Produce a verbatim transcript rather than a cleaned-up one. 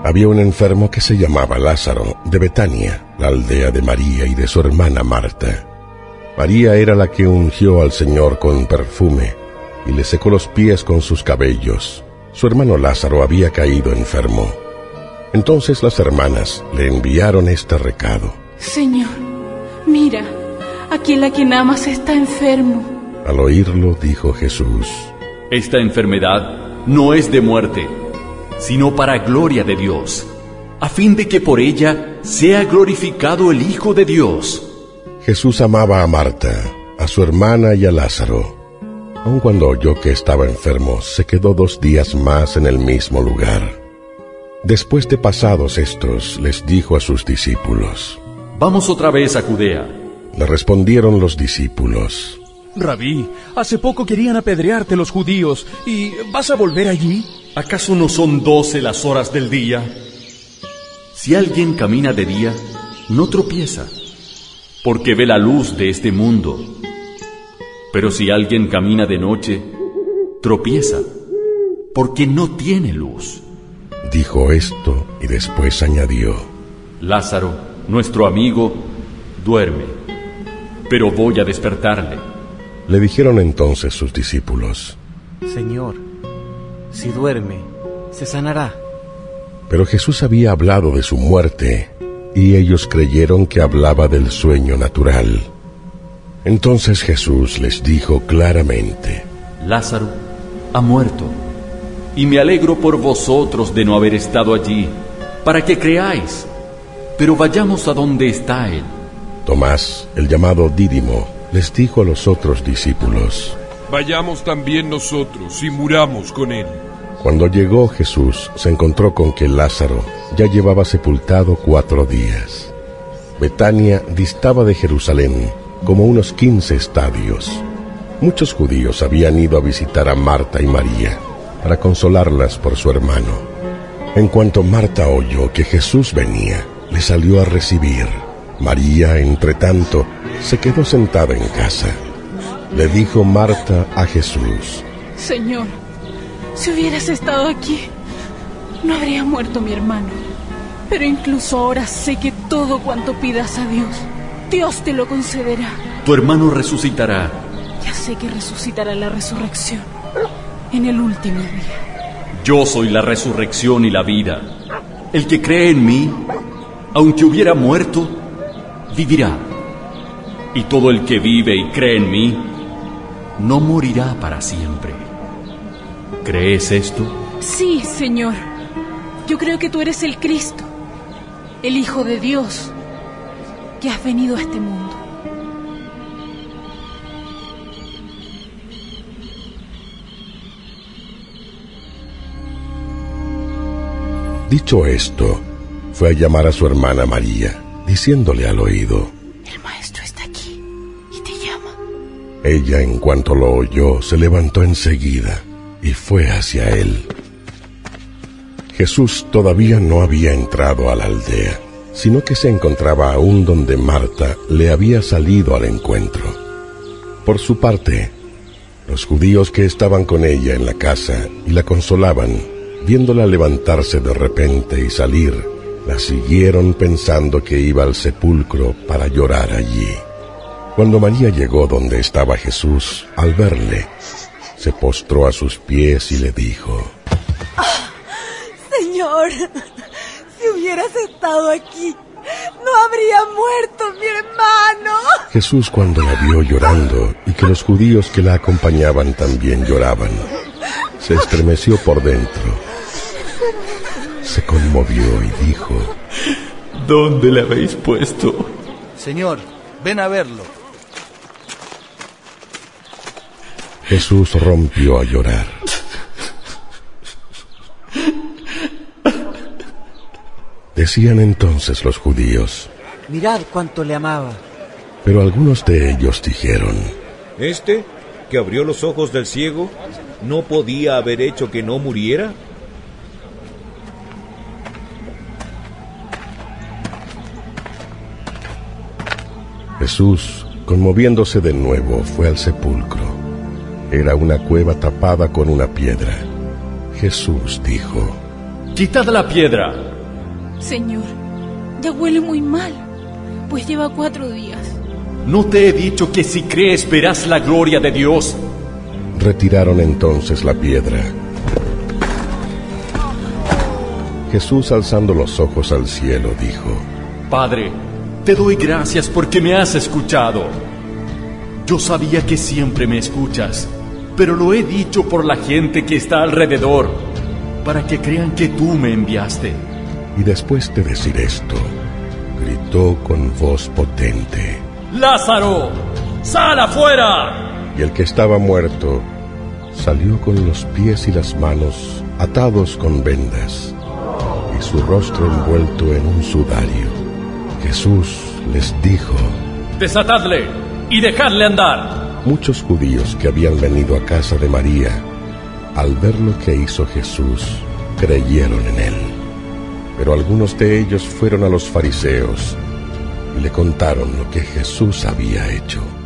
Había un enfermo que se llamaba Lázaro, de Betania, la aldea de María y de su hermana Marta. María era la que ungió al Señor con perfume y le secó los pies con sus cabellos. Su hermano Lázaro había caído enfermo. Entonces las hermanas le enviaron este recado: Señor, mira, aquel a quien amas está enfermo. Al oírlo, dijo Jesús: Esta enfermedad no es de muerte, sino para gloria de Dios, a fin de que por ella sea glorificado el Hijo de Dios. Jesús amaba a Marta, a su hermana y a Lázaro. Aun cuando oyó que estaba enfermo, se quedó dos días más en el mismo lugar. Después de pasados estos, les dijo a sus discípulos: Vamos otra vez a Judea. Le respondieron los discípulos: Rabí, hace poco querían apedrearte los judíos, ¿y vas a volver allí? ¿Acaso no son doce las horas del día? Si alguien camina de día, no tropieza, porque ve la luz de este mundo. Pero si alguien camina de noche, tropieza, porque no tiene luz. Dijo esto y después añadió: Lázaro, nuestro amigo, duerme, pero voy a despertarle. Le dijeron entonces sus discípulos: Señor, si duerme, se sanará. Pero Jesús había hablado de su muerte, y ellos creyeron que hablaba del sueño natural. Entonces Jesús les dijo claramente: Lázaro ha muerto, y me alegro por vosotros de no haber estado allí, para que creáis. Pero vayamos a donde está él. Tomás, el llamado Dídimo, les dijo a los otros discípulos: Vayamos también nosotros y muramos con él. Cuando llegó Jesús, se encontró con que Lázaro ya llevaba sepultado cuatro días. Betania distaba de Jerusalén como unos quince estadios. Muchos judíos habían ido a visitar a Marta y María para consolarlas por su hermano. En cuanto Marta oyó que Jesús venía, le salió a recibir. María, entre tanto, se quedó sentada en casa. Le dijo Marta a Jesús: Señor, si hubieras estado aquí, no habría muerto mi hermano. Pero incluso ahora sé que todo cuanto pidas a Dios, Dios te lo concederá. Tu hermano resucitará. Ya sé que resucitará la resurrección en el último día. Yo soy la resurrección y la vida. El que cree en mí, aunque hubiera muerto, vivirá. Y todo el que vive y cree en mí, no morirá para siempre. ¿Crees esto? Sí, Señor. Yo creo que tú eres el Cristo, el Hijo de Dios, que has venido a este mundo. Dicho esto, fue a llamar a su hermana María, diciéndole al oído: El maestro está aquí y te llama. Ella, en cuanto lo oyó, se levantó enseguida y fue hacia él. Jesús todavía no había entrado a la aldea, sino que se encontraba aún donde Marta le había salido al encuentro. Por su parte, los judíos que estaban con ella en la casa y la consolaban, viéndola levantarse de repente y salir, la siguieron pensando que iba al sepulcro para llorar allí. Cuando María llegó donde estaba Jesús, al verle, se postró a sus pies y le dijo: Señor, si hubieras estado aquí, no habría muerto mi hermano. Jesús, cuando la vio llorando y que los judíos que la acompañaban también lloraban, se estremeció por dentro. Se conmovió y dijo: ¿Dónde le habéis puesto? Señor, ven a verlo. Jesús rompió a llorar. Decían entonces los judíos: Mirad cuánto le amaba. Pero algunos de ellos dijeron: ¿Este, que abrió los ojos del ciego, no podía haber hecho que no muriera? Jesús, conmoviéndose de nuevo, fue al sepulcro. Era una cueva tapada con una piedra. Jesús dijo: Quitad la piedra. Señor, ya huele muy mal, pues lleva cuatro días. ¿No te he dicho que si crees verás la gloria de Dios? Retiraron entonces la piedra. Jesús, alzando los ojos al cielo, dijo: Padre, te doy gracias porque me has escuchado. Yo sabía que siempre me escuchas, pero lo he dicho por la gente que está alrededor, para que crean que tú me enviaste. Y después de decir esto, gritó con voz potente: ¡Lázaro, sal afuera! Y el que estaba muerto salió con los pies y las manos atados con vendas, y su rostro envuelto en un sudario. Jesús les dijo: Desatadle y dejadle andar. Muchos judíos que habían venido a casa de María, al ver lo que hizo Jesús, creyeron en él. Pero algunos de ellos fueron a los fariseos y le contaron lo que Jesús había hecho.